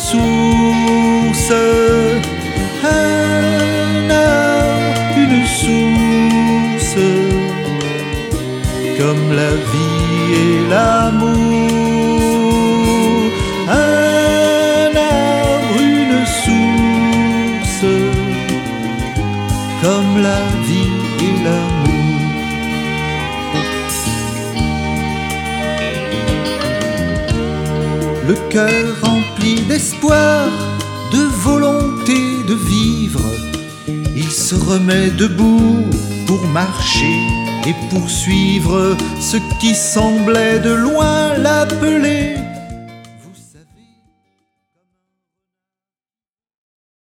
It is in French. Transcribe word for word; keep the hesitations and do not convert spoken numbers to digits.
source, un arbre, une source, comme la vie et l'amour. Un arbre, une source, comme la vie et l'amour. Le cœur rempli d'espoir, de volonté de vivre, il se remet debout pour marcher et poursuivre ce qui semblait de loin l'appeler.